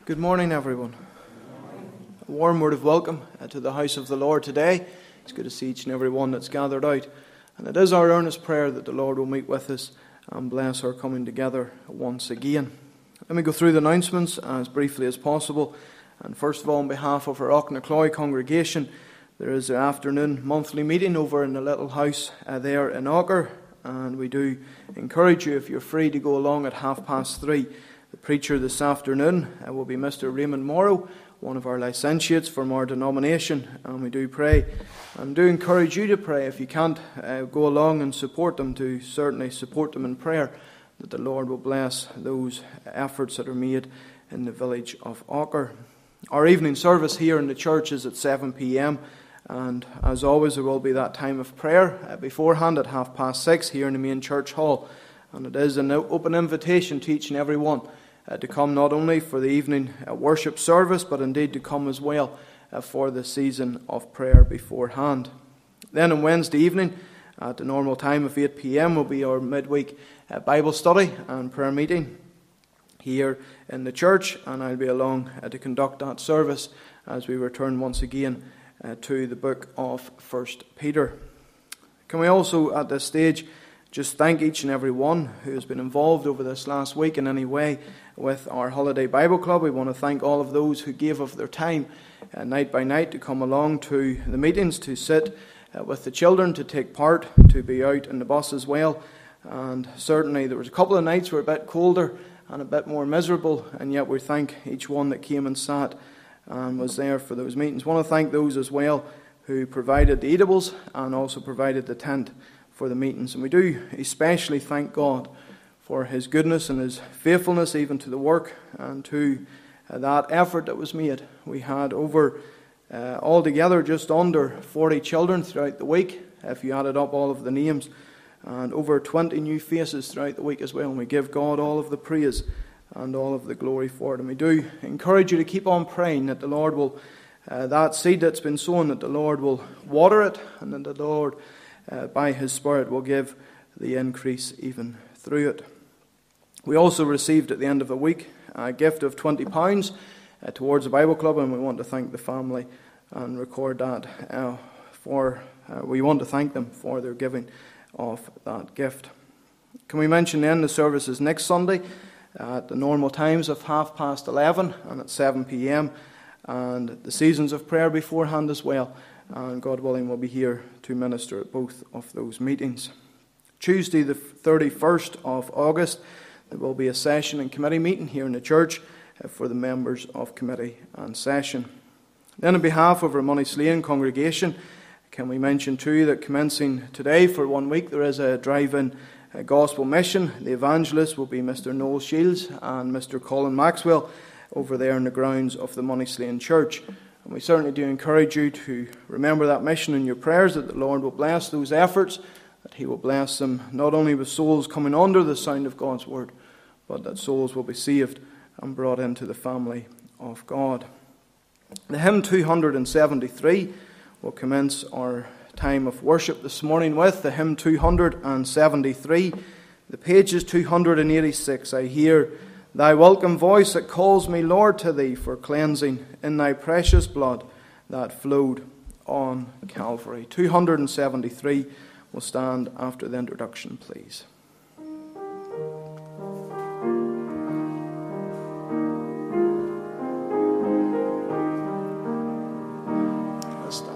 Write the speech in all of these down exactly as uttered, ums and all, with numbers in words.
Good morning, everyone. A warm word of welcome uh, to the house of the Lord today. It's good to see each and every one that's gathered out. And it is our earnest prayer that the Lord will meet with us and bless our coming together once again. Let me go through the announcements as briefly as possible. And first of all, on behalf of our Auchnacloy congregation, there is an afternoon monthly meeting over in the little house uh, there in Aucher. And we do encourage you, if you're free, to go along at half past three. The preacher this afternoon uh, will be Mister Raymond Morrow, one of our licentiates from our denomination, and we do pray and do encourage you to pray. If you can't uh, go along and support them, to certainly support them in prayer, that the Lord will bless those efforts that are made in the village of Aucher. Our evening service here in the church is at seven p.m, and as always there will be that time of prayer uh, beforehand at half past six here in the main church hall. And it is an open invitation to each and every one uh, to come not only for the evening uh, worship service, but indeed to come as well uh, for the season of prayer beforehand. Then on Wednesday evening, at the normal time of eight p.m, will be our midweek uh, Bible study and prayer meeting here in the church, and I'll be along uh, to conduct that service as we return once again uh, to the book of First Peter. Can we also at this stage just thank each and every one who has been involved over this last week in any way with our Holiday Bible Club. We want to thank all of those who gave of their time uh, night by night to come along to the meetings, to sit uh, with the children, to take part, to be out in the bus as well. And certainly there was a couple of nights were a bit colder and a bit more miserable, and yet we thank each one that came and sat and was there for those meetings. We want to thank those as well who provided the eatables and also provided the tent for the meetings. And we do especially thank God for His goodness and His faithfulness even to the work and to uh, that effort that was made. We had over uh, altogether just under forty children throughout the week, if you added up all of the names, and over twenty new faces throughout the week as well. And we give God all of the praise and all of the glory for it. And we do encourage you to keep on praying that the Lord will, uh, that seed that's been sown, that the Lord will water it, and that the Lord Uh, by His Spirit will give the increase even through it. We also received at the end of the week a gift of twenty pounds uh, towards the Bible Club, and we want to thank the family and record that uh, for, uh, we want to thank them for their giving of that gift. Can we mention then the services next Sunday at the normal times of half past eleven and at seven p.m, and the seasons of prayer beforehand as well. And God willing, we'll be here to minister at both of those meetings. Tuesday, the thirty-first of August, there will be a session and committee meeting here in the church for the members of committee and session. Then on behalf of our Monyslean congregation, can we mention too that commencing today for one week, there is a drive-in gospel mission. The evangelists will be Mister Noel Shields and Mister Colin Maxwell over there in the grounds of the Monyslean Church. And we certainly do encourage you to remember that mission in your prayers, that the Lord will bless those efforts, that He will bless them not only with souls coming under the sound of God's word, but that souls will be saved and brought into the family of God. The hymn two hundred seventy-three will commence our time of worship this morning with. The hymn two hundred seventy-three, the page is two hundred eighty-six. I hear Thy welcome voice that calls me, Lord, to Thee for cleansing in Thy precious blood that flowed on Calvary. two hundred seventy-three will stand after the introduction, please. Let's stand.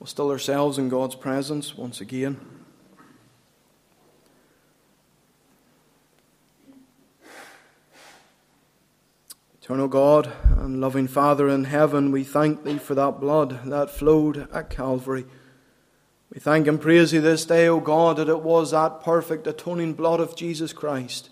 We'll still ourselves in God's presence once again. Eternal God and loving Father in heaven, we thank Thee for that blood that flowed at Calvary. We thank and praise Thee this day, O God, that it was that perfect atoning blood of Jesus Christ.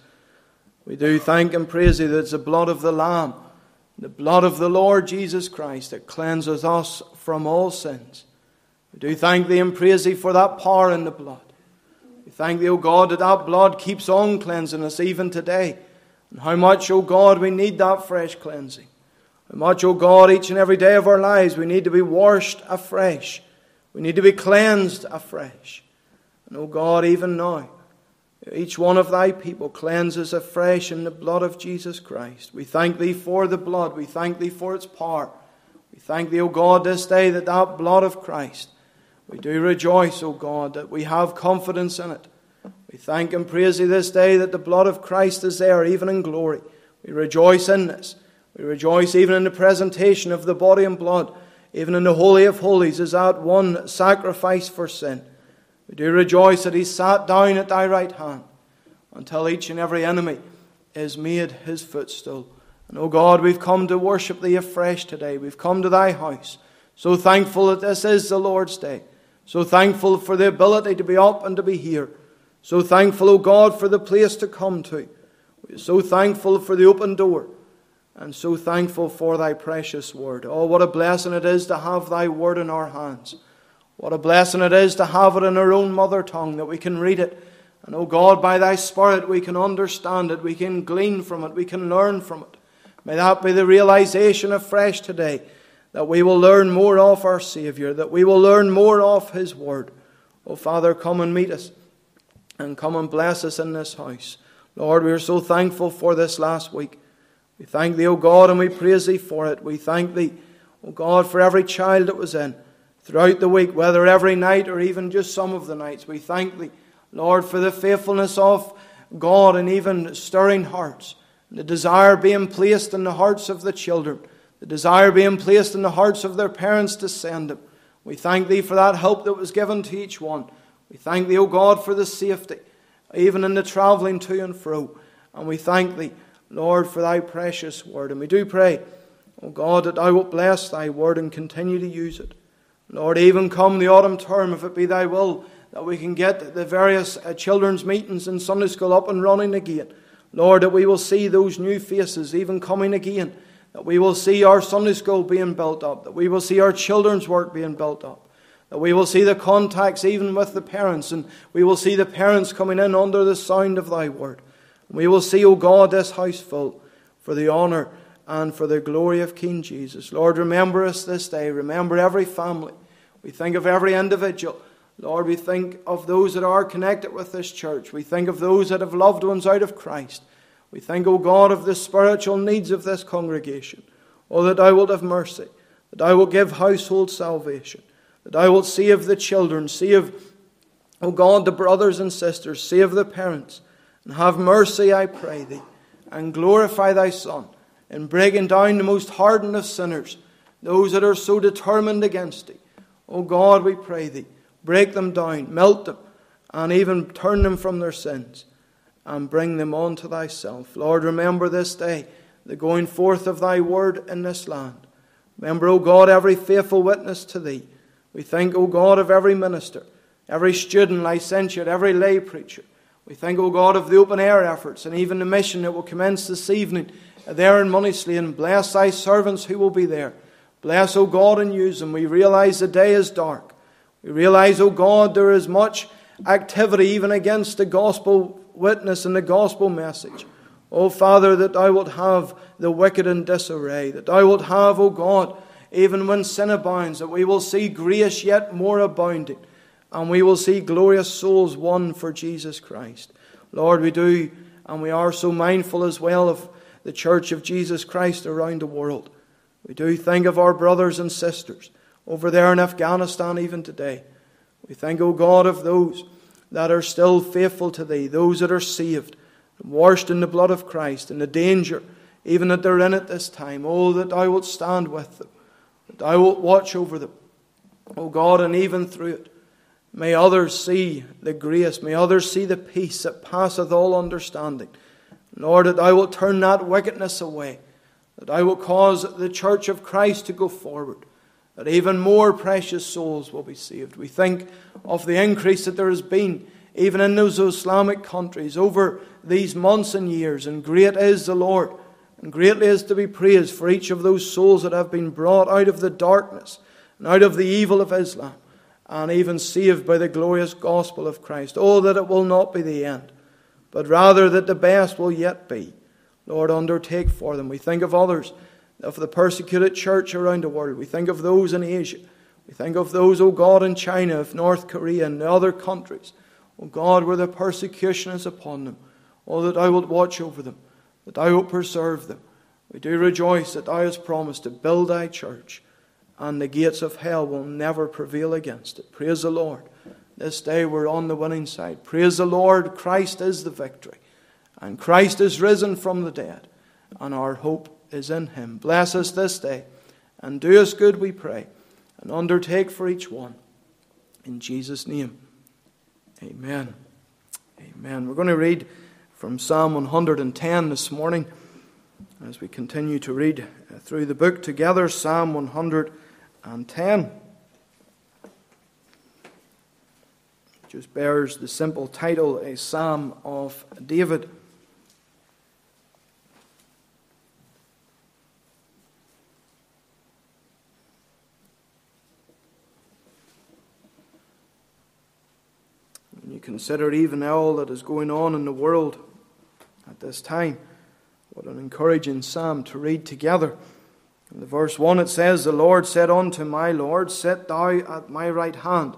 We do thank and praise Thee that it's the blood of the Lamb, the blood of the Lord Jesus Christ that cleanses us from all sins. We do thank Thee and praise Thee for that power in the blood. We thank Thee, O God, that that blood keeps on cleansing us even today. And how much, O God, we need that fresh cleansing. How much, O God, each and every day of our lives we need to be washed afresh. We need to be cleansed afresh. And, O God, even now, each one of Thy people cleanses afresh in the blood of Jesus Christ. We thank Thee for the blood. We thank Thee for its power. We thank Thee, O God, this day that that blood of Christ, we do rejoice, O God, that we have confidence in it. We thank and praise Thee this day that the blood of Christ is there, even in glory. We rejoice in this. We rejoice even in the presentation of the body and blood, even in the Holy of Holies, as that one sacrifice for sin. We do rejoice that He sat down at Thy right hand until each and every enemy is made His footstool. And, O God, we've come to worship Thee afresh today. We've come to Thy house. So thankful that this is the Lord's day. So thankful for the ability to be up and to be here. So thankful, O God, for the place to come to. We are so thankful for the open door. And so thankful for Thy precious word. Oh, what a blessing it is to have Thy word in our hands. What a blessing it is to have it in our own mother tongue, that we can read it. And, O God, by Thy Spirit we can understand it. We can glean from it. We can learn from it. May that be the realization afresh today, that we will learn more of our Saviour, that we will learn more of His word. Oh, Father, come and meet us. And come and bless us in this house. Lord, we are so thankful for this last week. We thank Thee, O God, and we praise Thee for it. We thank Thee, O God, for every child that was in throughout the week, whether every night or even just some of the nights. We thank Thee, Lord, for the faithfulness of God and even stirring hearts. And the desire being placed in the hearts of the children. The desire being placed in the hearts of their parents to send them. We thank Thee for that help that was given to each one. We thank Thee, O God, for the safety, even in the travelling to and fro. And we thank Thee, Lord, for Thy precious word. And we do pray, O God, that Thou wilt bless Thy word and continue to use it. Lord, even come the autumn term, if it be Thy will, that we can get the various uh, children's meetings in Sunday school up and running again. Lord, that we will see those new faces even coming again. That we will see our Sunday school being built up. That we will see our children's work being built up. That we will see the contacts even with the parents, and we will see the parents coming in under the sound of Thy word. And we will see, O God, this house full for the honour and for the glory of King Jesus. Lord, remember us this day. Remember every family. We think of every individual. Lord, we think of those that are connected with this church. We think of those that have loved ones out of Christ. We think, O God, of the spiritual needs of this congregation. Oh, that Thou wilt have mercy. That Thou wilt give household salvation. That I will save the children, save, O God, the brothers and sisters, save the parents. And have mercy, I pray Thee, and glorify Thy Son in breaking down the most hardened of sinners, those that are so determined against Thee. O God, we pray Thee, break them down, melt them, and even turn them from their sins, and bring them on to Thyself. Lord, remember this day, the going forth of Thy word in this land. Remember, O God, every faithful witness to Thee. We think, O God, of every minister, every student, licentiate, every lay preacher. We think, O God, of the open air efforts and even the mission that will commence this evening there in Moneysleen. Bless Thy servants who will be there. Bless, O God, and use them. We realize the day is dark. We realize, O God, there is much activity even against the gospel witness and the gospel message. O Father, that Thou wilt have the wicked in disarray. That Thou wilt have, O God, even when sin abounds, that we will see grace yet more abounding. And we will see glorious souls won for Jesus Christ. Lord, we do, and we are so mindful as well of the Church of Jesus Christ around the world. We do think of our brothers and sisters over there in Afghanistan even today. We think, O God, of those that are still faithful to Thee, those that are saved, washed in the blood of Christ, and the danger even that they're in at this time. Oh, that Thou wilt stand with them, that Thou wilt watch over them, O God, and even through it, may others see the grace, may others see the peace that passeth all understanding. Lord, that Thou wilt turn that wickedness away, that Thou wilt cause the church of Christ to go forward, that even more precious souls will be saved. We think of the increase that there has been, even in those Islamic countries, over these months and years, and great is the Lord, and greatly is to be praised for each of those souls that have been brought out of the darkness and out of the evil of Islam, and even saved by the glorious gospel of Christ. Oh, that it will not be the end, but rather that the best will yet be. Lord, undertake for them. We think of others, of the persecuted church around the world. We think of those in Asia. We think of those, O God, in China, of North Korea, and the other countries. O God, where the persecution is upon them. Oh, that Thou wilt watch over them, that Thou wilt preserve them. We do rejoice that Thou hast promised to build Thy church, and the gates of hell will never prevail against it. Praise the Lord. This day we're on the winning side. Praise the Lord. Christ is the victory, and Christ is risen from the dead, and our hope is in Him. Bless us this day, and do us good, we pray, and undertake for each one. In Jesus' name, amen. Amen. We're going to read from Psalm one hundred ten this morning, as we continue to read through the book together. Psalm one hundred ten. Just bears the simple title, A Psalm of David. When you consider even all that is going on in the world at this time, what an encouraging psalm to read together. In the verse one it says, The Lord said unto my Lord, Sit thou at my right hand,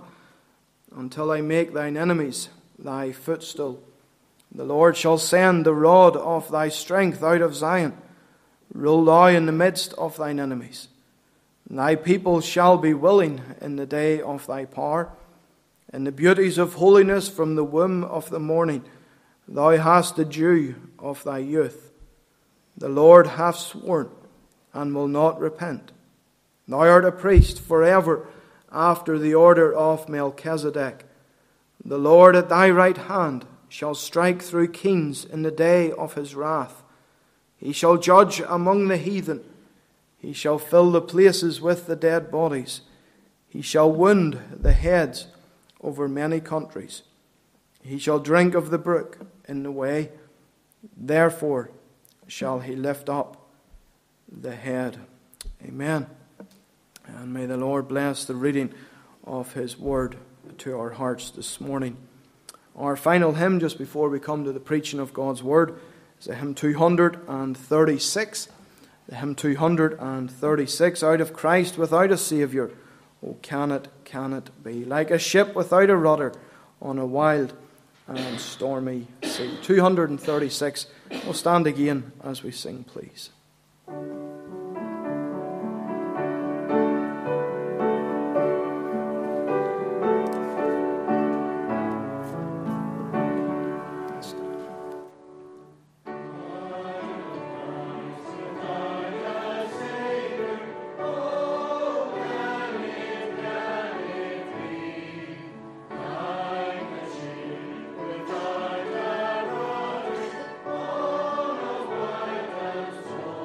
until I make thine enemies thy footstool. The Lord shall send the rod of thy strength out of Zion. Rule thou in the midst of thine enemies. And thy people shall be willing in the day of thy power. In the beauties of holiness from the womb of the morning, thou hast the dew of thy youth. The Lord hath sworn, and will not repent. Thou art a priest forever, after the order of Melchizedek. The Lord at thy right hand shall strike through kings in the day of his wrath. He shall judge among the heathen. He shall fill the places with the dead bodies. He shall wound the heads over many countries. He shall drink of the brook in the way. Therefore shall he lift up the head. Amen. And may the Lord bless the reading of His word to our hearts this morning. Our final hymn, just before we come to the preaching of God's word, is the hymn two hundred thirty-six. The hymn two hundred thirty-six, Out of Christ without a Saviour, oh can it, can it be? Like a ship without a rudder on a wild and stormy sea. two hundred thirty-six. We'll stand again as we sing, please. Oh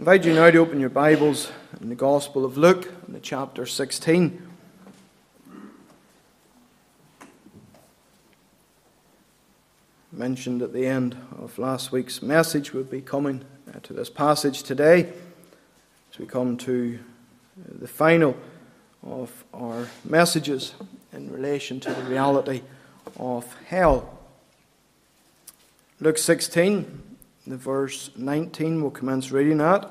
invite you now to open your Bibles in the Gospel of Luke, in the chapter sixteen. Mentioned at the end of last week's message, we'll be coming uh, to this passage today as we come to uh, the final of our messages in relation to the reality of hell. Luke sixteen, the verse nineteen, we'll commence reading that.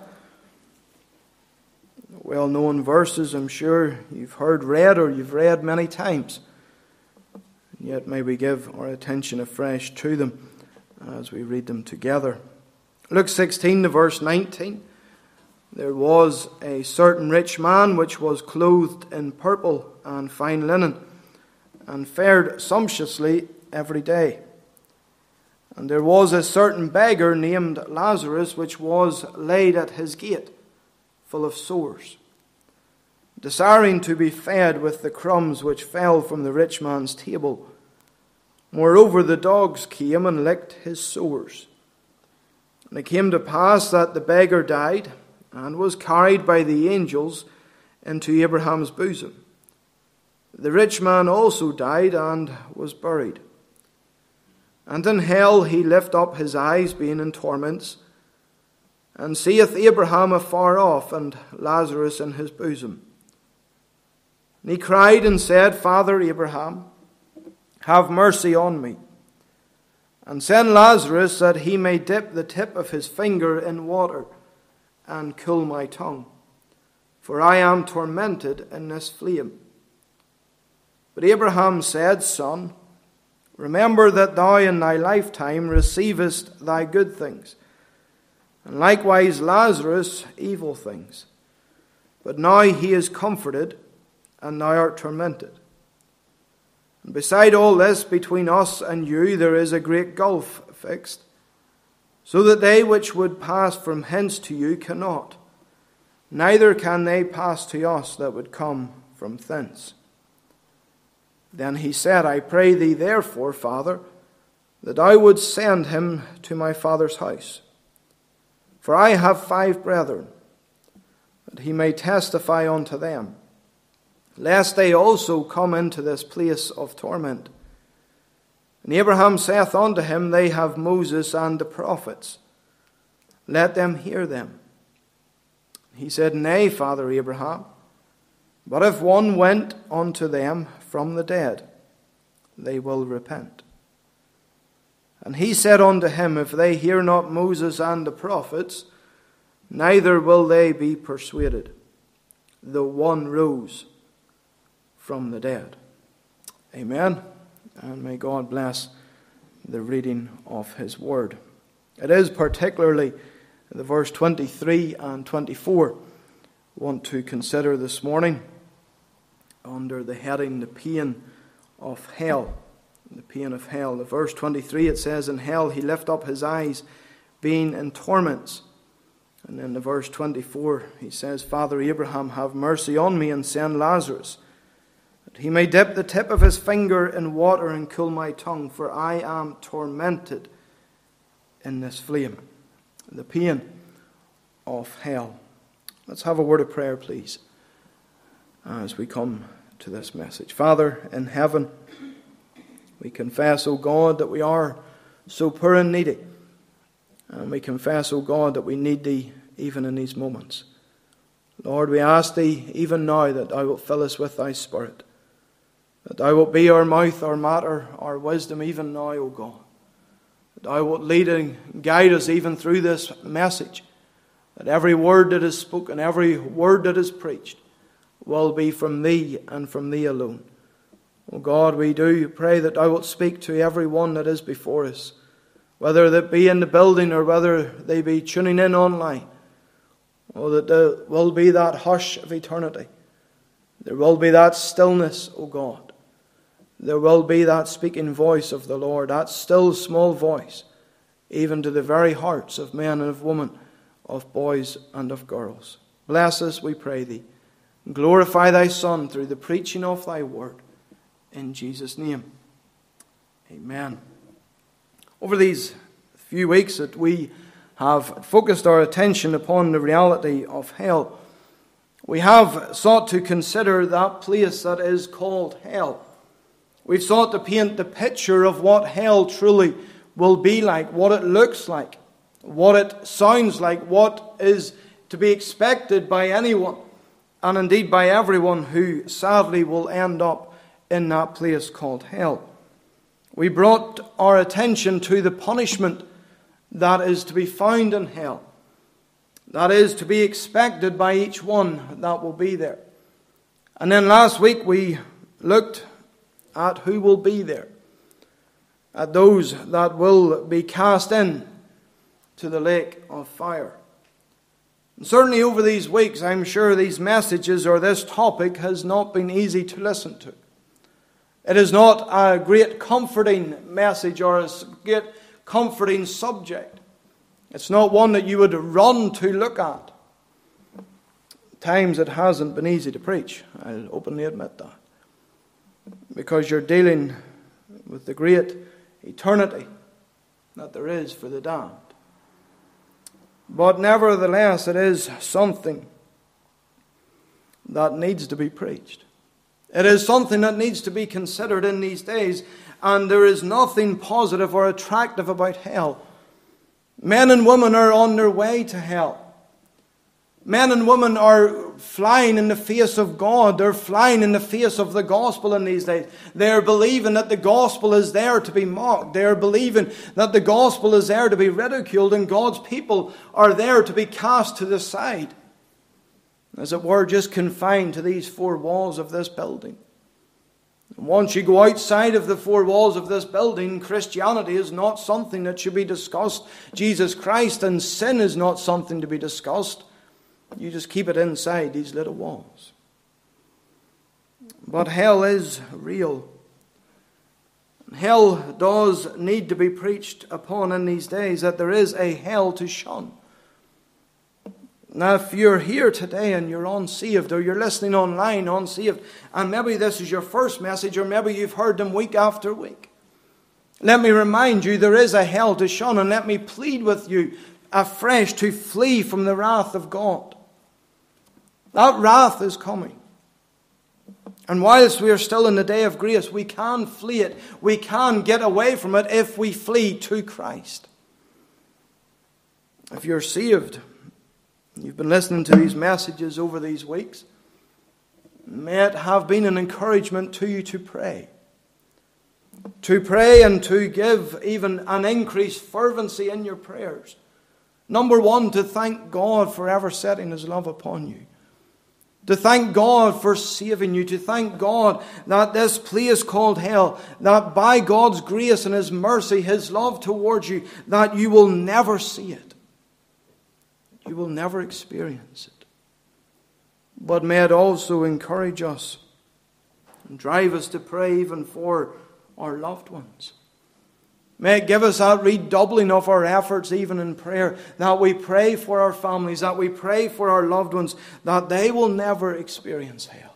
Well-known verses, I'm sure you've heard read or you've read many times. And yet may we give our attention afresh to them as we read them together. Luke sixteen, the verse nineteen. There was a certain rich man which was clothed in purple and fine linen, and fared sumptuously every day. And there was a certain beggar named Lazarus, which was laid at his gate, full of sores, desiring to be fed with the crumbs which fell from the rich man's table. Moreover, the dogs came and licked his sores. And it came to pass that the beggar died, and was carried by the angels into Abraham's bosom. The rich man also died and was buried. And in hell he lift up his eyes, being in torments, and seeth Abraham afar off, and Lazarus in his bosom. And he cried and said, Father Abraham, have mercy on me, and send Lazarus that he may dip the tip of his finger in water, and cool my tongue, for I am tormented in this flame. But Abraham said, Son, remember that thou in thy lifetime receivest thy good things, and likewise Lazarus evil things. But now he is comforted, and thou art tormented. And beside all this, between us and you there is a great gulf fixed, so that they which would pass from hence to you cannot, neither can they pass to us that would come from thence. Then he said, I pray thee therefore, Father, that I would send him to my father's house. For I have five brethren, that he may testify unto them, lest they also come into this place of torment. And Abraham saith unto him, They have Moses and the prophets. Let them hear them. He said, Nay, Father Abraham, but if one went unto them from the dead, they will repent. And he said unto him, If they hear not Moses and the prophets, neither will they be persuaded, though one rose from the dead. Amen. And may God bless the reading of his word. It is particularly the verse twenty-three and twenty-four I want to consider this morning under the heading, the pain of hell. The pain of hell. The verse twenty-three, it says, In hell he lift up his eyes, being in torments. And then the verse twenty-four, he says, Father Abraham, have mercy on me, and send Lazarus, that he may dip the tip of his finger in water and cool my tongue, for I am tormented in this flame. The pain of hell. Let's have a word of prayer, please, as we come to this message. Father in heaven, we confess, O God, that we are so poor and needy. And we confess, O God, that we need Thee even in these moments. Lord, we ask Thee even now that Thou wilt fill us with Thy Spirit, that Thou wilt be our mouth, our matter, our wisdom even now, O God. That Thou wilt lead and guide us even through this message, that every word that is spoken, every word that is preached, will be from Thee and from Thee alone. O God, we do pray that Thou wilt speak to every one that is before us, whether that be in the building or whether they be tuning in online. Oh, that there will be that hush of eternity. There will be that stillness, O God. There will be that speaking voice of the Lord, that still small voice, even to the very hearts of men and of women, of boys and of girls. Bless us, we pray Thee. Glorify Thy Son through the preaching of Thy word. In Jesus' name, amen. Over these few weeks that we have focused our attention upon the reality of hell. We have sought to consider that place that is called hell. We've sought to paint the picture of what hell truly will be like, what it looks like, what it sounds like, what is to be expected by anyone, and indeed by everyone who sadly will end up in that place called hell. We brought our attention to the punishment that is to be found in hell, that is to be expected by each one that will be there. And then last week we looked at who will be there, at those that will be cast in to the lake of fire. And certainly over these weeks, I'm sure these messages or this topic has not been easy to listen to. It is not a great comforting message or a great comforting subject. It's not one that you would run to look at. At times it hasn't been easy to preach. I'll openly admit that. Because you're dealing with the great eternity that there is for the damned. But nevertheless, it is something that needs to be preached. It is something that needs to be considered in these days, and there is nothing positive or attractive about hell. Men and women are on their way to hell. Men and women are flying in the face of God. They're flying in the face of the gospel in these days. They're believing that the gospel is there to be mocked. They're believing that the gospel is there to be ridiculed, and God's people are there to be cast to the side. As it were, just confined to these four walls of this building. And once you go outside of the four walls of this building, Christianity is not something that should be discussed. Jesus Christ and sin is not something to be discussed. You just keep it inside these little walls. But hell is real. Hell does need to be preached upon in these days, that there is a hell to shun. Now, if you're here today and you're unsaved, or you're listening online unsaved, and maybe this is your first message, or maybe you've heard them week after week, let me remind you there is a hell to shun, and let me plead with you afresh to flee from the wrath of God. That wrath is coming. And whilst we are still in the day of grace, we can flee it. We can get away from it if we flee to Christ. If you're saved, you've been listening to these messages over these weeks, may it have been an encouragement to you to pray. To pray and to give even an increased fervency in your prayers. Number one, to thank God for ever setting His love upon you. To thank God for saving you. To thank God that this place called hell, that by God's grace and His mercy, His love towards you, that you will never see it. You will never experience it. But may it also encourage us and drive us to pray even for our loved ones. May it give us that redoubling of our efforts even in prayer, that we pray for our families, that we pray for our loved ones, that they will never experience hell.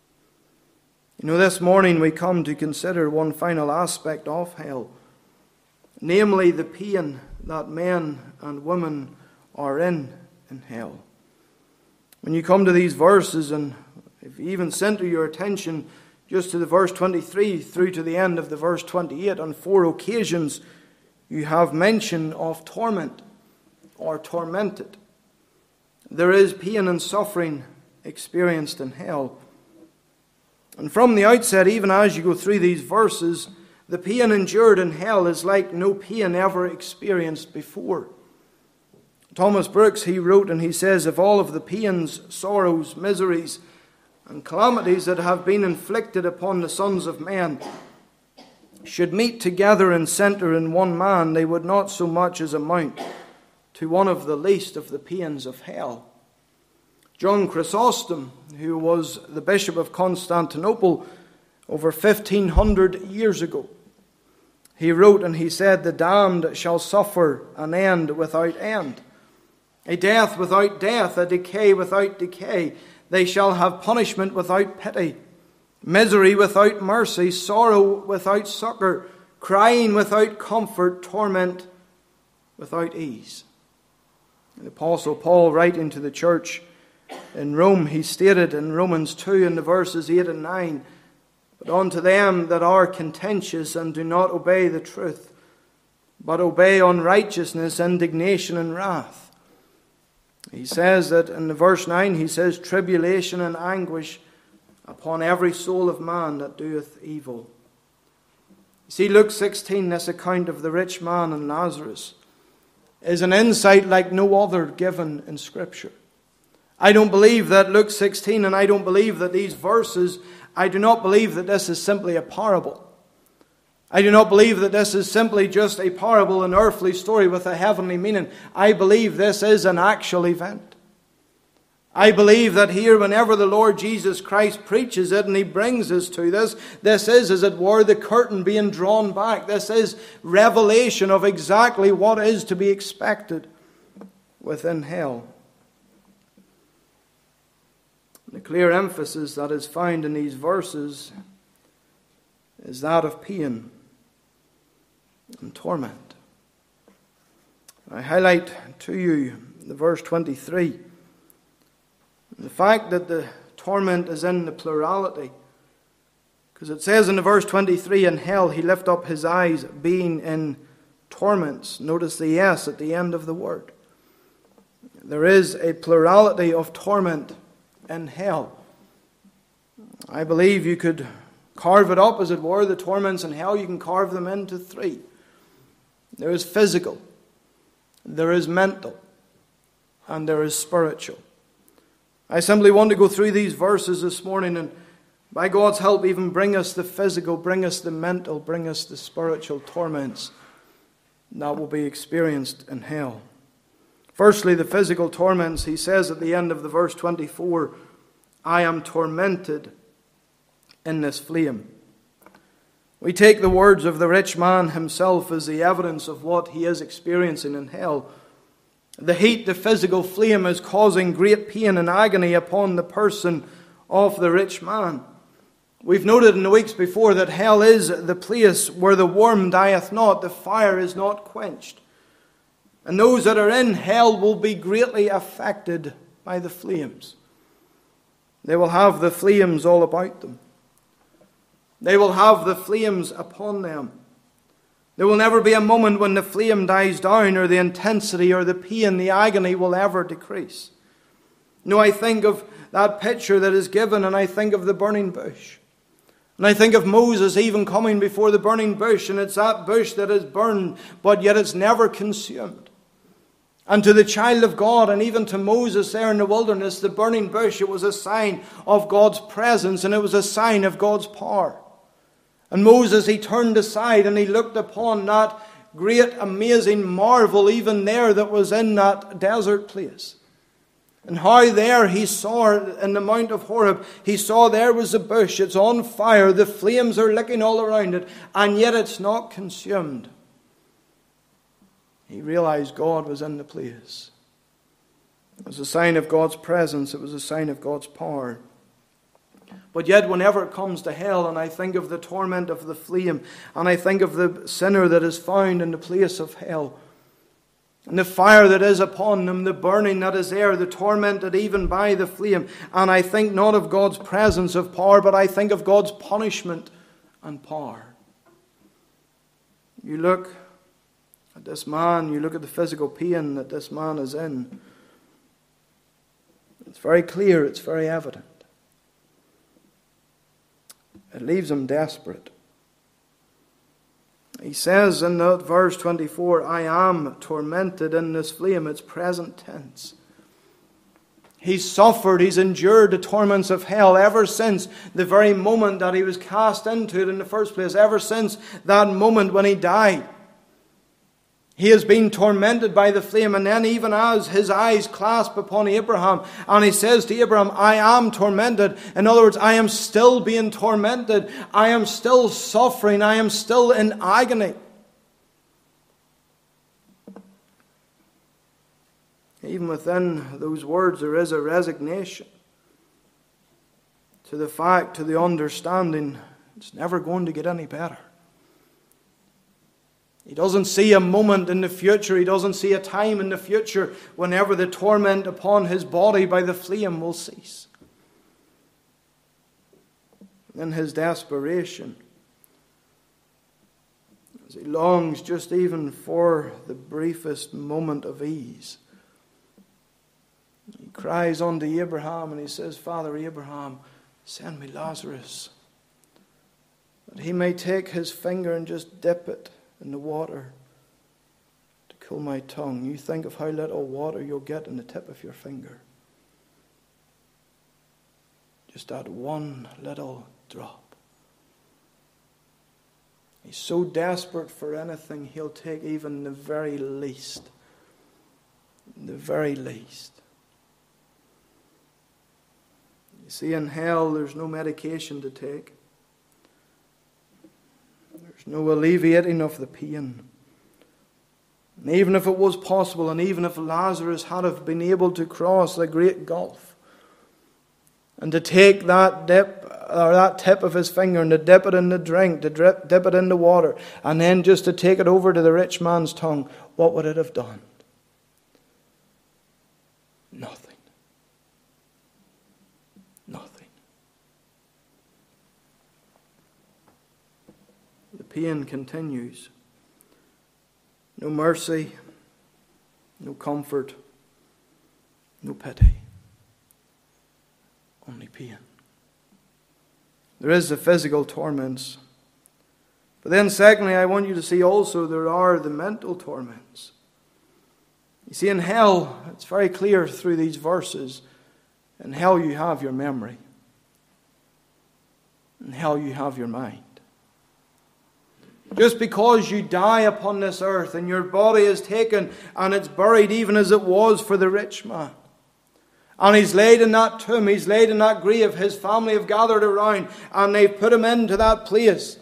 You know, this morning we come to consider one final aspect of hell, namely the pain that men and women are in in hell. When you come to these verses, and if you even center your attention just to the verse twenty-three through to the end of the verse twenty-eight, on four occasions you have mention of torment or tormented. There is pain and suffering experienced in hell. And from the outset, even as you go through these verses, the pain endured in hell is like no pain ever experienced before. Thomas Brooks, he wrote and he says, if all of the pains, sorrows, miseries, and calamities that have been inflicted upon the sons of men should meet together and center in one man, they would not so much as amount to one of the least of the pains of hell. John Chrysostom, who was the Bishop of Constantinople over fifteen hundred years ago, he wrote and he said, the damned shall suffer an end without end, a death without death, a decay without decay. They shall have punishment without pity, misery without mercy, sorrow without succor, crying without comfort, torment without ease. The Apostle Paul, writing to the church in Rome, he stated in Romans two in the verses eight and nine, "But unto them that are contentious and do not obey the truth, but obey unrighteousness, indignation, and wrath." He says that in the verse nine, he says, "Tribulation and anguish upon every soul of man that doeth evil." You see, Luke sixteen, this account of the rich man and Lazarus, is an insight like no other given in Scripture. I don't believe that Luke sixteen, and I don't believe that these verses, I do not believe that this is simply a parable. I do not believe that this is simply just a parable, an earthly story with a heavenly meaning. I believe this is an actual event. I believe that here, whenever the Lord Jesus Christ preaches it and He brings us to this, this is, as it were, the curtain being drawn back. This is revelation of exactly what is to be expected within hell. The clear emphasis that is found in these verses is that of pain and torment. I highlight to you the verse twenty-three. The fact that the torment is in the plurality. Because it says in the verse twenty-three, "In hell he lift up his eyes, being in torments." Notice the S at the end of the word. There is a plurality of torment in hell. I believe you could carve it up, as it were, the torments in hell. You can carve them into three. There is physical, there is mental, and there is spiritual. I simply want to go through these verses this morning and, by God's help, even bring us the physical, bring us the mental, bring us the spiritual torments that will be experienced in hell. Firstly, the physical torments. He says at the end of the verse twenty-four, "I am tormented in this flame." We take the words of the rich man himself as the evidence of what he is experiencing in hell. The heat, the physical flame, is causing great pain and agony upon the person of the rich man. We've noted in the weeks before that hell is the place where the worm dieth not, the fire is not quenched. And those that are in hell will be greatly affected by the flames. They will have the flames all about them. They will have the flames upon them. There will never be a moment when the flame dies down, or the intensity or the pain, the agony will ever decrease. No, I think of that picture that is given, and I think of the burning bush. And I think of Moses even coming before the burning bush, and it's that bush that is burned, but yet it's never consumed. And to the child of God, and even to Moses there in the wilderness, the burning bush, it was a sign of God's presence, and it was a sign of God's power. And Moses, he turned aside and he looked upon that great, amazing marvel even there that was in that desert place. And how there he saw in the Mount of Horeb, he saw there was a bush, it's on fire, the flames are licking all around it, and yet it's not consumed. He realized God was in the place. It was a sign of God's presence, it was a sign of God's power. But yet, whenever it comes to hell, and I think of the torment of the flame, and I think of the sinner that is found in the place of hell, and the fire that is upon them, the burning that is there, the tormented even by the flame, and I think not of God's presence of power, but I think of God's punishment and power. You look at this man, you look at the physical pain that this man is in. It's very clear, it's very evident. It leaves him desperate. He says in that verse twenty-four, "I am tormented in this flame." It's present tense. He's suffered, he's endured the torments of hell ever since the very moment that he was cast into it in the first place, ever since that moment when he died. He has been tormented by the flame, and then even as his eyes clasp upon Abraham, and he says to Abraham, "I am tormented." In other words, I am still being tormented. I am still suffering. I am still in agony. Even within those words, there is a resignation to the fact, to the understanding, it's never going to get any better. He doesn't see a moment in the future. He doesn't see a time in the future whenever the torment upon his body by the flame will cease. In his desperation, as he longs just even for the briefest moment of ease, he cries unto Abraham and he says, Father Abraham, send me Lazarus, that he may take his finger and just dip it in the water to cool my tongue. You think of how little water you'll get in the tip of your finger. Just that one little drop. He's so desperate for anything, he'll take even the very least. The very least. You see, in hell, there's no medication to take. There's no alleviating of the pain. And even if it was possible, and even if Lazarus had have been able to cross the great gulf, and to take that dip, or that tip of his finger, and to dip it in the drink, to drip, dip it in the water, and then just to take it over to the rich man's tongue, what would it have done? Nothing. Nothing. The pain continues. No mercy, no comfort, no pity. Only pain. There is the physical torments. But then secondly, I want you to see also there are the mental torments. You see, in hell, it's very clear through these verses, in hell you have your memory. In hell you have your mind. Just because you die upon this earth and your body is taken and it's buried even as it was for the rich man, and he's laid in that tomb, he's laid in that grave, his family have gathered around and they've put him into that place.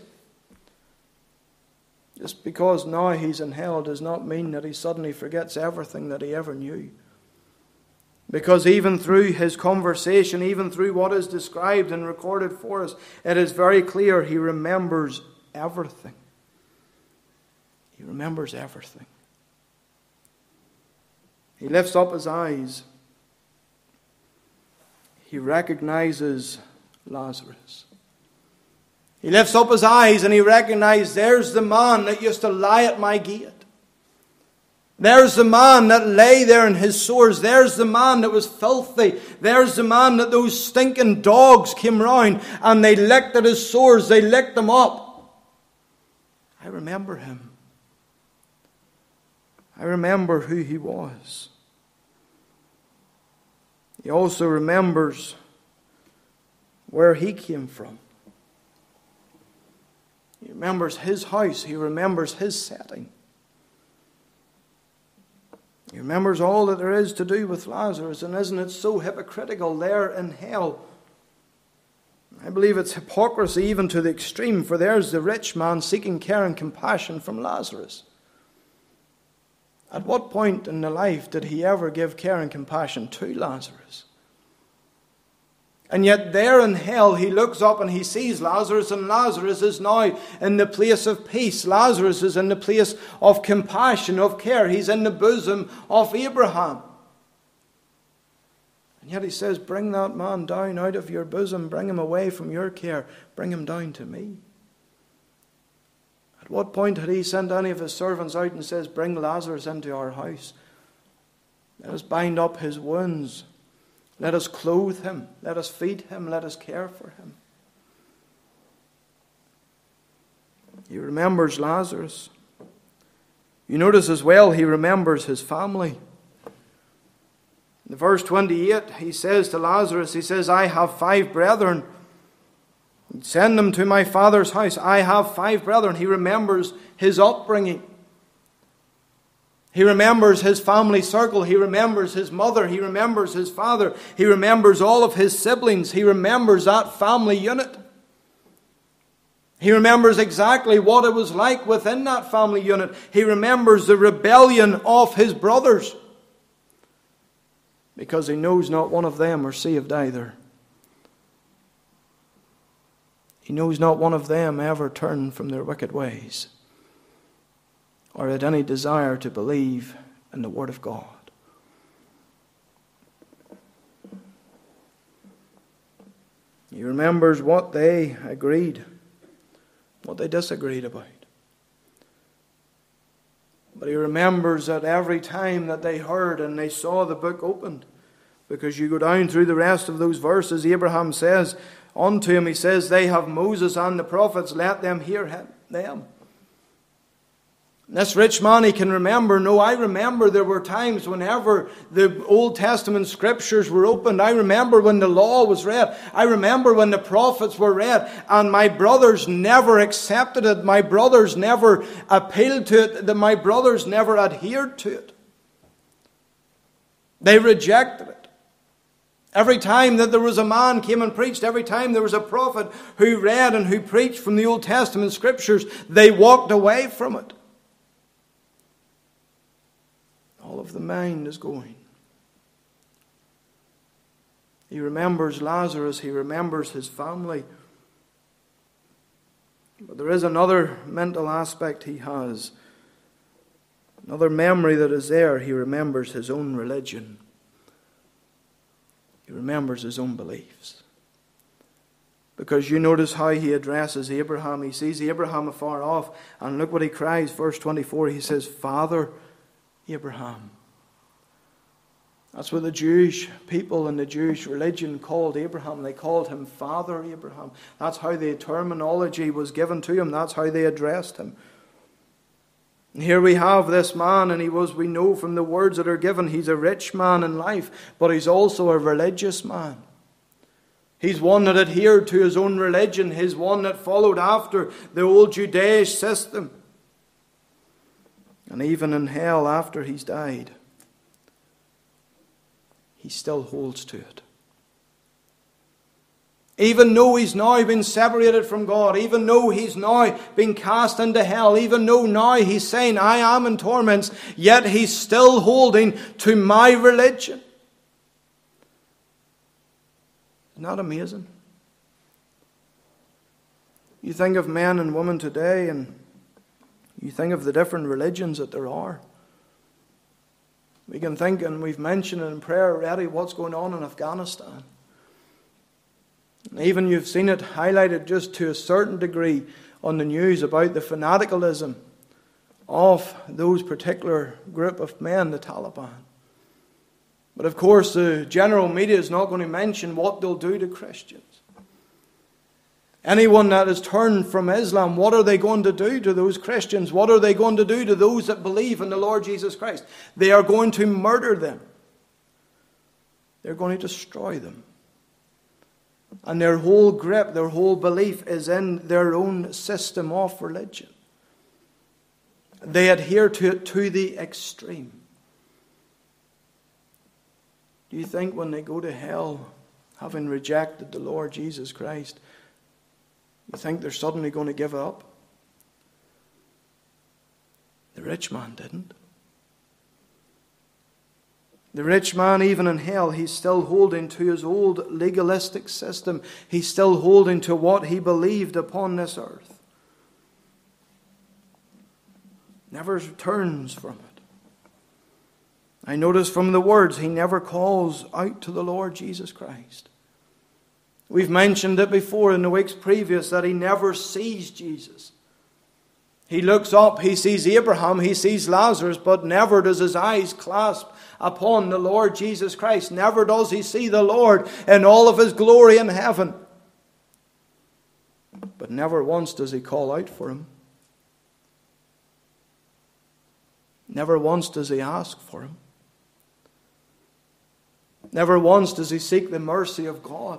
Just because now he's in hell does not mean that he suddenly forgets everything that he ever knew. Because even through his conversation, even through what is described and recorded for us, it is very clear he remembers everything. He remembers everything. He lifts up his eyes. He recognizes Lazarus. He lifts up his eyes and he recognizes, there's the man that used to lie at my gate. There's the man that lay there in his sores. There's the man that was filthy. There's the man that those stinking dogs came round and they licked at his sores. They licked them up. I remember him. I remember who he was. He also remembers where he came from. He remembers his house. He remembers his setting. He remembers all that there is to do with Lazarus. And isn't it so hypocritical there in hell? I believe it's hypocrisy even to the extreme, for there's the rich man seeking care and compassion from Lazarus. At what point in the life did he ever give care and compassion to Lazarus? And yet there in hell he looks up and he sees Lazarus, and Lazarus is now in the place of peace. Lazarus is in the place of compassion, of care. He's in the bosom of Abraham. And yet he says, bring that man down out of your bosom. Bring him away from your care. Bring him down to me. At what point had he sent any of his servants out and says, bring Lazarus into our house? Let us bind up his wounds. Let us clothe him. Let us feed him. Let us care for him. He remembers Lazarus. You notice as well he remembers his family. In verse twenty-eight, he says to Lazarus, he says, I have five brethren. Send them to my father's house. I have five brethren. He remembers his upbringing. He remembers his family circle. He remembers his mother. He remembers his father. He remembers all of his siblings. He remembers that family unit. He remembers exactly what it was like within that family unit. He remembers the rebellion of his brothers, because he knows not one of them are saved either. He knows not one of them ever turned from their wicked ways. or had any desire to believe in the Word of God. He remembers what they agreed, what they disagreed about. But he remembers that every time that they heard and they saw the book opened, because you go down through the rest of those verses, Abraham says unto him, he says, they have Moses and the prophets, let them hear him, them. This rich man, he can remember, no, I remember there were times whenever the Old Testament scriptures were opened. I remember when the law was read. I remember when the prophets were read. And my brothers never accepted it. My brothers never appealed to it. That my brothers never adhered to it. They rejected it. Every time that there was a man came and preached, every time there was a prophet who read and who preached from the Old Testament scriptures, they walked away from it. All of the mind is going. He remembers Lazarus. He remembers his family. But there is another mental aspect he has. Another memory that is there. He remembers his own religion. He remembers his own beliefs. Because you notice how he addresses Abraham. He sees Abraham afar off. And look what he cries. Verse twenty-four. He says, Father Abraham. That's what the Jewish people and the Jewish religion called Abraham. They called him Father Abraham. That's how the terminology was given to him. That's how they addressed him. And here we have this man, and he was, we know from the words that are given, he's a rich man in life, but he's also a religious man. He's one that adhered to his own religion. He's one that followed after the old Judaic system. And even in hell, after he's died, he still holds to it. Even though he's now been separated from God, even though he's now been cast into hell, even though now he's saying, I am in torments, yet he's still holding to my religion. Isn't that amazing? You think of men and women today, and you think of the different religions that there are. We can think, and we've mentioned in prayer already, what's going on in Afghanistan. And even you've seen it highlighted just to a certain degree on the news about the fanaticalism of those particular group of men, the Taliban. But of course, the general media is not going to mention what they'll do to Christians. Anyone that is turned from Islam, what are they going to do to those Christians? What are they going to do to those that believe in the Lord Jesus Christ? They are going to murder them. They're going to destroy them. And their whole grip, their whole belief is in their own system of religion. They adhere to it to the extreme. Do you think when they go to hell, having rejected the Lord Jesus Christ, you think they're suddenly going to give up? The rich man didn't. The rich man, even in hell, he's still holding to his old legalistic system. He's still holding to what he believed upon this earth. Never turns from it. I notice from the words, he never calls out to the Lord Jesus Christ. We've mentioned it before in the weeks previous that he never sees Jesus. He looks up, he sees Abraham, he sees Lazarus, but never does his eyes clasp upon the Lord Jesus Christ. Never does he see the Lord in all of his glory in heaven. But never once does he call out for him. Never once does he ask for him. Never once does he seek the mercy of God.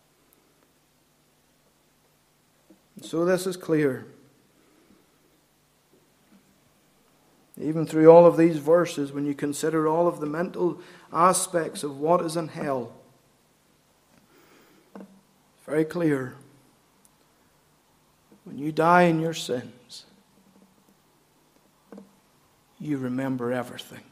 So this is clear. Even through all of these verses, when you consider all of the mental aspects of what is in hell, very clear. When you die in your sins, you remember everything.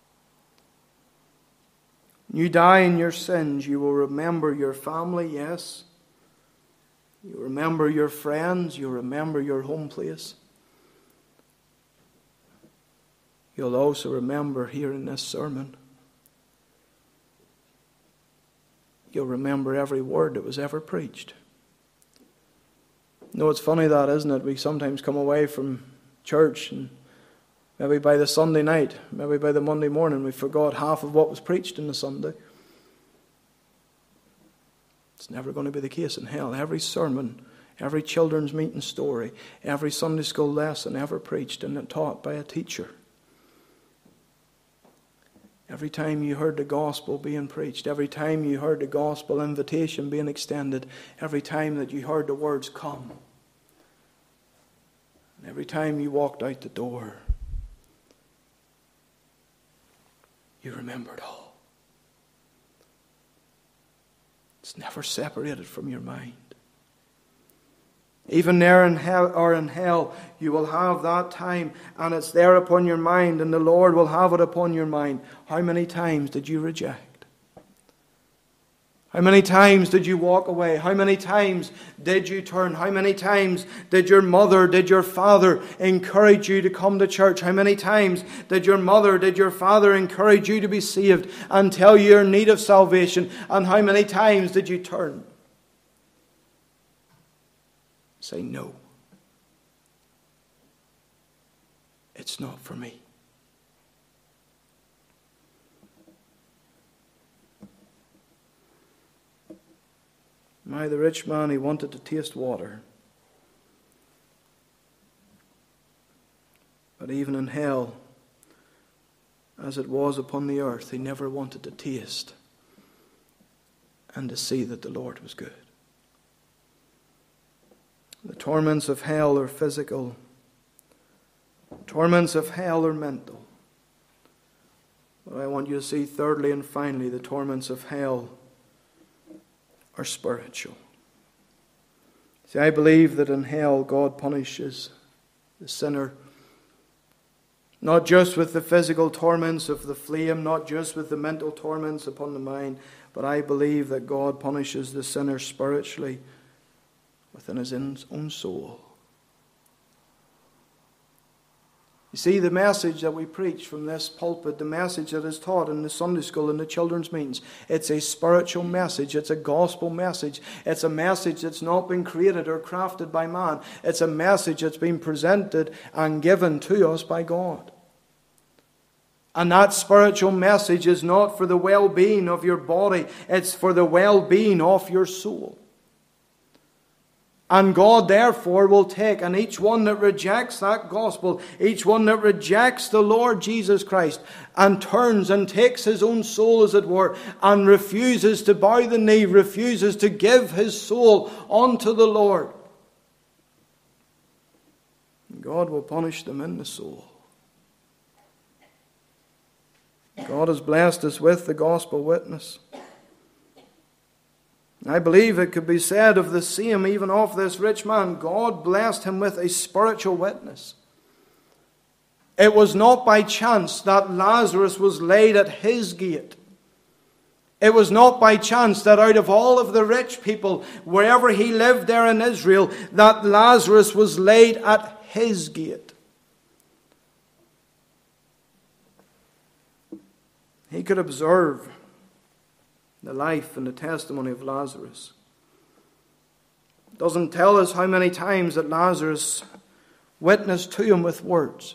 When you die in your sins, you will remember your family, yes. You remember your friends, you remember your home place. you'll also remember hearing this sermon. You'll remember every word that was ever preached. You know, it's funny that, isn't it? We sometimes come away from church and maybe by the Sunday night, maybe by the Monday morning, we forgot half of what was preached in the Sunday. It's never going to be the case in hell. Every sermon, every children's meeting story, every Sunday school lesson ever preached and taught by a teacher, every time you heard the gospel being preached, every time you heard the gospel invitation being extended, every time that you heard the words come, and every time you walked out the door, you remembered all. It's never separated from your mind. Even there in hell or in hell, you will have that time, and it's there upon your mind, and the Lord will have it upon your mind. How many times did you reject? How many times did you walk away? How many times did you turn? How many times did your mother, did your father encourage you to come to church? How many times did your mother, did your father encourage you to be saved and tell you you're in need of salvation? And how many times did you turn? Say, no. It's not for me. My, the rich man, he wanted to taste water. But even in hell, as it was upon the earth, he never wanted to taste and to see that the Lord was good. The torments of hell are physical. Torments of hell are mental. But I want you to see, thirdly and finally, the torments of hell are spiritual. See, I believe that in hell God punishes the sinner, not just with the physical torments of the flame, not just with the mental torments upon the mind, but I believe that God punishes the sinner spiritually within his own soul. You see, the message that we preach from this pulpit, the message that is taught in the Sunday school and the children's meetings, it's a spiritual message. It's a gospel message. It's a message that's not been created or crafted by man. It's a message that's been presented and given to us by God. And that spiritual message is not for the well-being of your body. It's for the well-being of your soul. And God therefore will take, and each one that rejects that gospel, each one that rejects the Lord Jesus Christ, and turns and takes his own soul, as it were, and refuses to bow the knee, refuses to give his soul unto the Lord, God will punish them in the soul. God has blessed us with the gospel witness. I believe it could be said of the same, even of this rich man. God blessed him with a spiritual witness. It was not by chance that Lazarus was laid at his gate. It was not by chance that out of all of the rich people, wherever he lived there in Israel, that Lazarus was laid at his gate. He could observe the life and the testimony of Lazarus. It doesn't tell us how many times that Lazarus witnessed to him with words.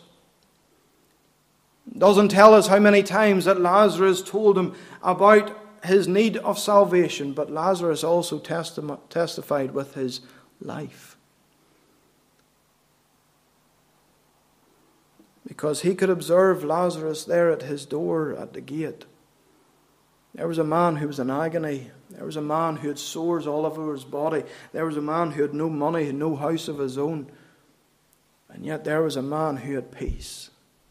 It doesn't tell us how many times that Lazarus told him about his need of salvation, but Lazarus also testi- testified with his life. Because he could observe Lazarus there at his door, at the gate. There was a man who was in agony. There was a man who had sores all over his body. There was a man who had no money, no house of his own. And yet there was a man who had peace.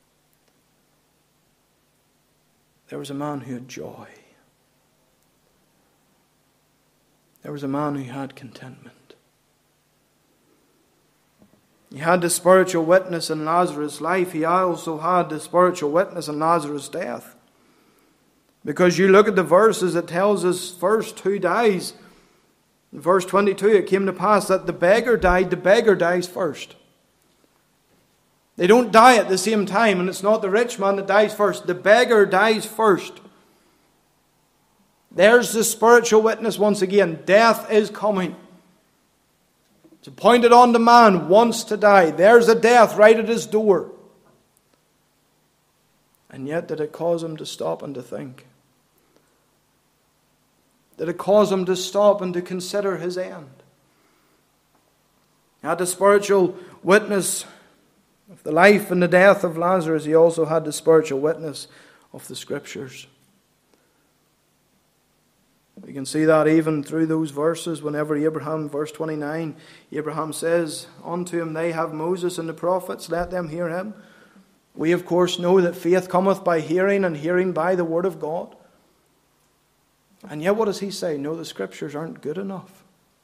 There was a man who had joy. There was a man who had contentment. He had the spiritual witness in Lazarus' life. He also had the spiritual witness in Lazarus' death. Because you look at the verses, it tells us first who dies. In verse twenty-two, it came to pass that the beggar died. The beggar dies first. They don't die at the same time, and it's not the rich man that dies first. The beggar dies first. There's the spiritual witness once again. Death is coming. It's appointed unto man once to die. There's a death right at his door. And yet did it cause him to stop and to think? Did it cause him to stop and to consider his end? At the spiritual witness of the life and the death of Lazarus, he also had the spiritual witness of the Scriptures. We can see that even through those verses. Whenever Abraham, verse twenty-nine, Abraham says, unto him they have Moses and the prophets, let them hear him. We of course know that faith cometh by hearing, and hearing by the word of God. And yet what does he say? No, the Scriptures aren't good enough.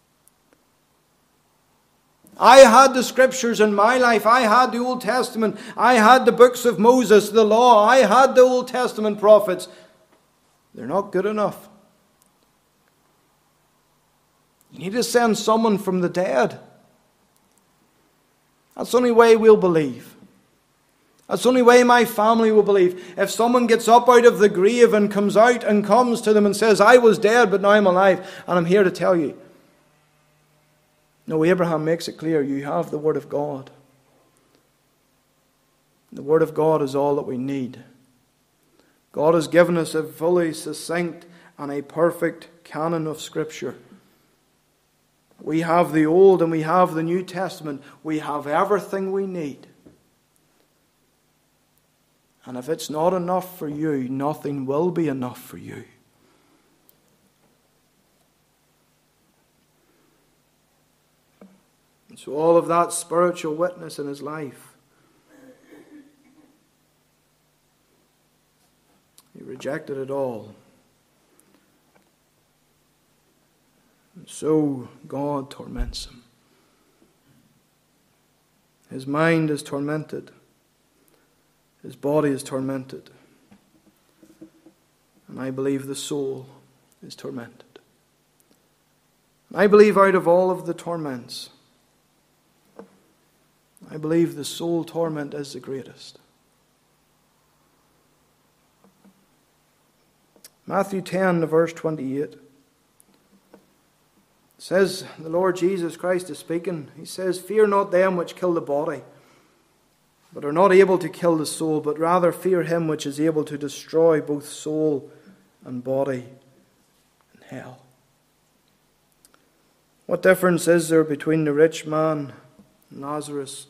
I had the Scriptures in my life. I had the Old Testament. I had the books of Moses, the law. I had the Old Testament prophets. They're not good enough. You need to send someone from the dead. That's the only way we'll believe. That's the only way my family will believe. If someone gets up out of the grave and comes out and comes to them and says, I was dead, but now I'm alive, and I'm here to tell you. No, Abraham makes it clear, you have the Word of God. The Word of God is all that we need. God has given us a fully succinct and a perfect canon of Scripture. We have the Old and we have the New Testament. We have everything we need. And if it's not enough for you, nothing will be enough for you. And so all of that spiritual witness in his life, he rejected it all. And so God torments him. His mind is tormented. His body is tormented. And I believe the soul is tormented. And I believe out of all of the torments, I believe the soul torment is the greatest. Matthew ten, verse twenty-eight. Says, the Lord Jesus Christ is speaking. He says, fear not them which kill the body, but are not able to kill the soul, but rather fear him which is able to destroy both soul and body in hell. What difference is there between the rich man and Lazarus?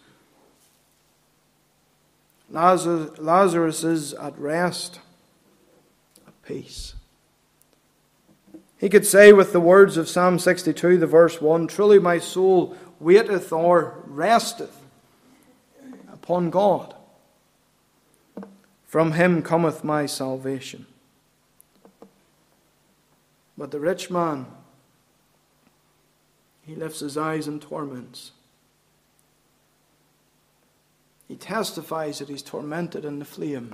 Lazarus, Lazarus is at rest, at peace. He could say with the words of Psalm sixty-two, the verse one, truly my soul waiteth or resteth upon God. From him cometh my salvation. But the rich man, he lifts his eyes in torments. He testifies that he's tormented in the flame.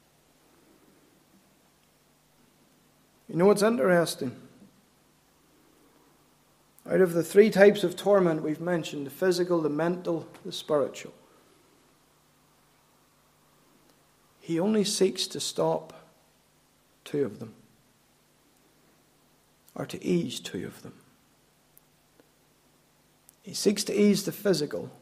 You know what's interesting? Out of the three types of torment we've mentioned, the physical, the mental, the spiritual, he only seeks to stop two of them, or to ease two of them. He seeks to ease the physical.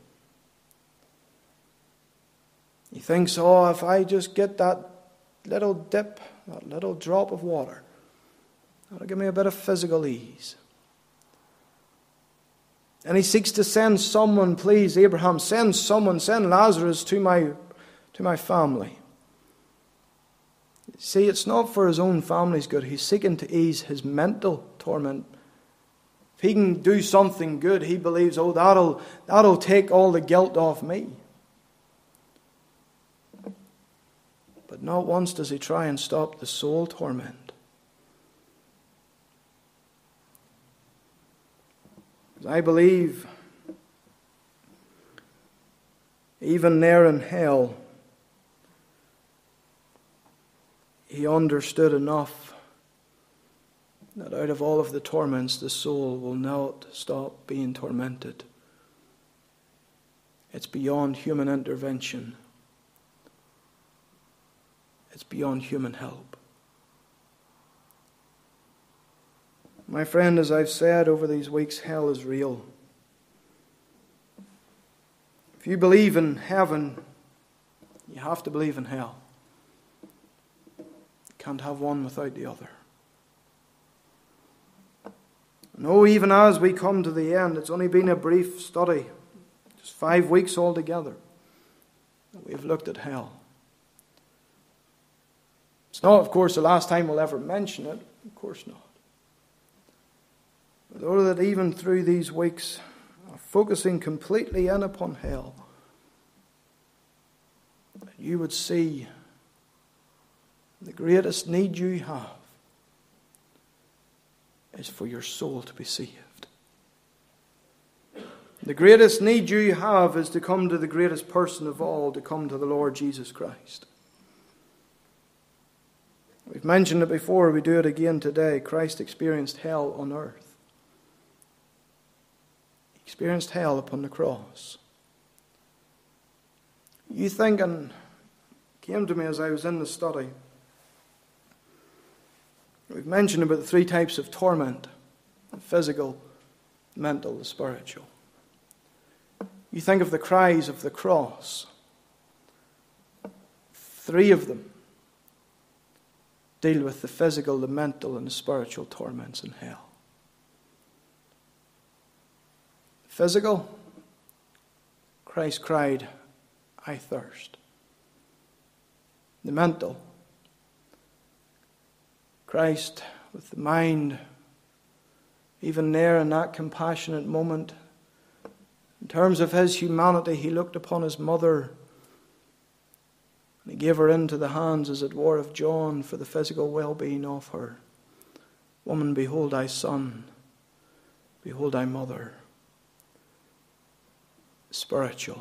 He thinks, oh, if I just get that little dip, that little drop of water, that'll give me a bit of physical ease. And he seeks to send someone, please, Abraham, send someone, send Lazarus to my, to my family. See, it's not for his own family's good. He's seeking to ease his mental torment. If he can do something good, he believes, oh, that'll, that'll take all the guilt off me. But not once does he try and stop the soul torment. Because I believe, even there in hell, he understood enough that out of all of the torments, the soul will not stop being tormented. It's beyond human intervention. It's beyond human help. My friend, as I've said over these weeks, hell is real. If you believe in heaven, you have to believe in hell. You can't have one without the other. No, even as we come to the end, it's only been a brief study, just five weeks altogether, that we've looked at hell. It's not, of course, the last time we'll ever mention it. Of course not. But oh, that even through these weeks, focusing completely in upon hell, that you would see the greatest need you have is for your soul to be saved. The greatest need you have is to come to the greatest person of all, to come to the Lord Jesus Christ. We've mentioned it before, we do it again today. Christ experienced hell on earth. He experienced hell upon the cross. You think, and came to me as I was in the study, we've mentioned about the three types of torment: the physical, the mental, the spiritual. You think of the cries of the cross. Three of them deal with the physical, the mental, and the spiritual torments in hell. Physical, Christ cried, "I thirst." The mental, Christ, with the mind, even there in that compassionate moment, in terms of his humanity, he looked upon his mother and he gave her into the hands, as it were, of John for the physical well-being of her. "Woman, behold thy son, behold thy mother." Spiritual.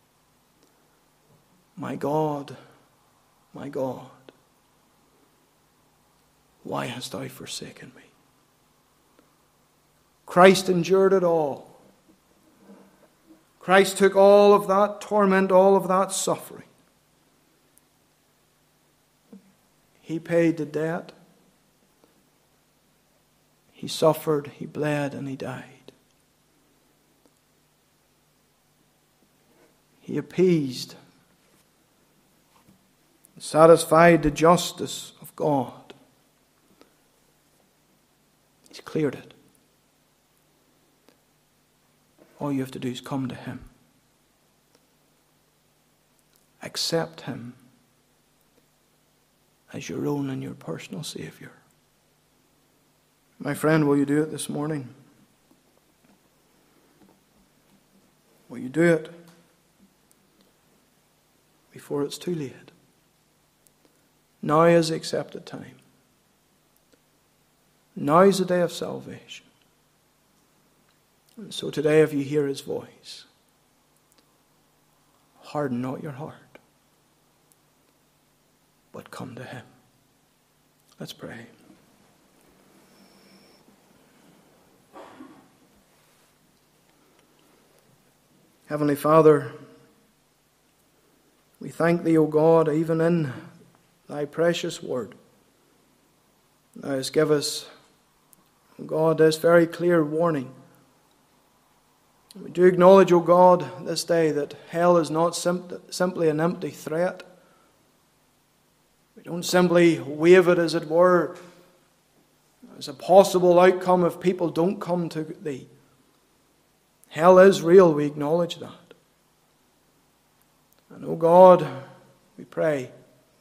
"My God, my God, why hast thou forsaken me?" Christ endured it all. Christ took all of that torment, all of that suffering. He paid the debt. He suffered, he bled, and he died. He appeased, satisfied the justice of God. He's cleared it. All you have to do is come to him. Accept him as your own and your personal Savior. My friend, will you do it this morning? Will you do it before it's too late? Now is the accepted time. Now is the day of salvation. And so today, if you hear his voice, harden not your heart, but come to him. Let's pray. Heavenly Father, we thank thee, O God, even in thy precious word. Thou hast given us, O God, this very clear warning. We do acknowledge, O God, this day that hell is not sim- simply an empty threat. We don't simply wave it, as it were, as a possible outcome if people don't come to thee. Hell is real, we acknowledge that. And, O God, we pray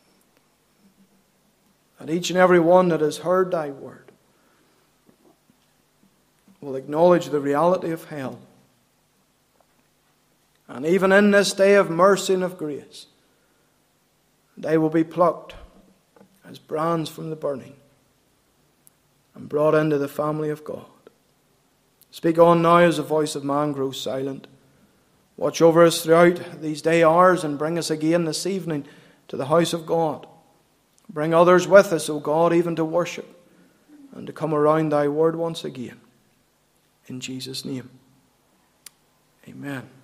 that each and every one that has heard thy word will acknowledge the reality of hell. And even in this day of mercy and of grace, they will be plucked as brands from the burning and brought into the family of God. Speak on now as the voice of man grows silent. Watch over us throughout these day hours and bring us again this evening to the house of God. Bring others with us, O God, even to worship and to come around thy word once again. In Jesus' name, amen.